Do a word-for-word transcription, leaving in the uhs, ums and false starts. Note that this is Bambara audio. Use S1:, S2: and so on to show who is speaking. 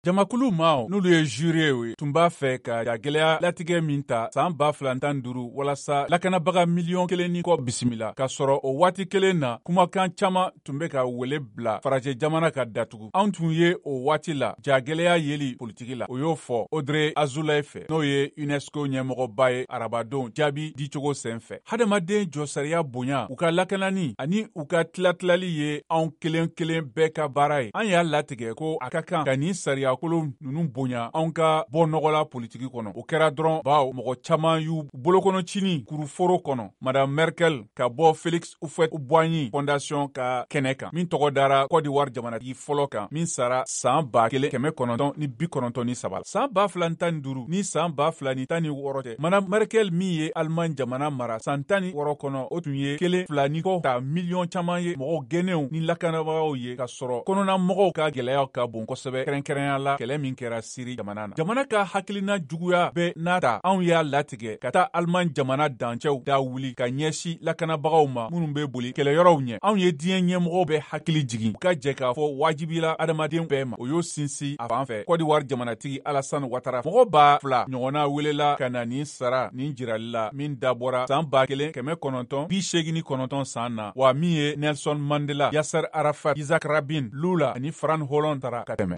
S1: Jamakulu maaw n'olu ye jury ye tun b'a fɛ ka jagɛlɛya latigɛ min ta san ba fila tan duuru walasa lakanabaga miliyɔn kelen ni kɔ bisimila k'a sɔrɔ o waati kelen na kumakan caaman tun bɛ ka wele bila farajɛ jamana ka datugu. Anw tun ye o waati la jagɛlɛya yeli politiki la. O y'o fɔ Audrey Azoulay fɛ n'o ye UNESCO ɲɛmɔgɔba ye arabadenw jaabi dicogo sen fɛ. Hadamaden jɔsariya bonya u ka lakanani ani u ka tilatilali ye anw kelen kelen bɛɛ ka baara ye. An y'a latigɛ ko a ka kan ka nin sariya kolon nunu bonya anw ka bɔ nɔgɔla politiki kɔnɔ. O kɛra dɔrɔn baw mɔgɔ caman y'u bolokɔnɔcini kuruforo kɔnɔ. Madame Merkel ka bɔ Félix Houphouët-Boigny Fondation ka kɛnɛ kan min tɔgɔ dara Côte d'Ivoire jamanatigi fɔlɔ kan min sara san ba kelen kɛmɛ kɔnɔntɔn ni bi kɔnɔntɔn ni saba. San ba fila ni tan ni duuru ni san ba fila ni tan ni wɔɔrɔ tɛ. Madame Merkel min ye Allemagne jamana mara san tan ni wɔɔrɔ kɔnɔ o tun ye kelen fila ni kɔ ta miliyɔn caman ye mɔgɔ gɛnɛw ni lakanabagaw ye ka sɔrɔ kɔnɔna mɔgɔw ka gɛlɛyaw ka bon kosɛbɛ kɛrɛnkɛrɛnya la kɛlɛ min kɛra Siri jamana na. Jamana ka hakilina juguya bɛ n'a ta anw y'a latigɛ ka taa Allemagne jamana dancɛw da wuli ka ɲɛsi lakanabagaw ma minnu bɛ boli kɛlɛyɔrɔw ɲɛ. Anw ye diɲɛ ɲɛmɔgɔw bɛ hakili jigin u ka jɛ k'a fɔ wajibila adamaden bɛɛ ma. O y'o sinsin a fan fɛ. Côte d'Ivoire jamanatigi Alassane Ouattara mɔgɔ ba fila ɲɔgɔnna welela ka na nin sara nin jirali la min dabɔra san ba kelen kɛmɛ kɔnɔntɔn bi seegin ni kɔnɔntɔn san na wa min ye Nelson Mandela, Yasser Arafat, Isaac Rabin, Lula ani Frank Hollande tara ka tɛmɛ.